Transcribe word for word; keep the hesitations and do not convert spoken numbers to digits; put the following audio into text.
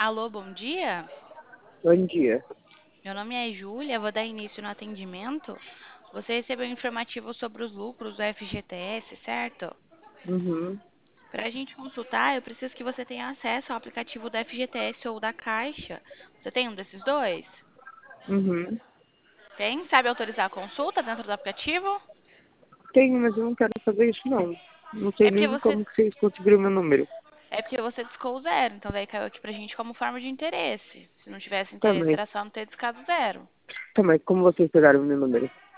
Alô, bom dia. Bom dia. Meu nome é Júlia, vou dar início no atendimento. Você recebeu um informativo sobre os lucros do F G T S, certo? Uhum, Para a gente consultar, eu preciso que você tenha acesso ao aplicativo do F G T S ou da Caixa. Você tem um desses dois? uhum. Tem? Sabe autorizar a consulta dentro do aplicativo? Tenho, mas eu não quero fazer isso, não. Não sei É porque nem você, como que vocês conseguiram meu número. é porque você discou o zero, então daí caiu aqui pra gente como forma de interesse. Se não tivesse interesse, Também. era só não ter discado zero. Também, como vocês pegaram meu número?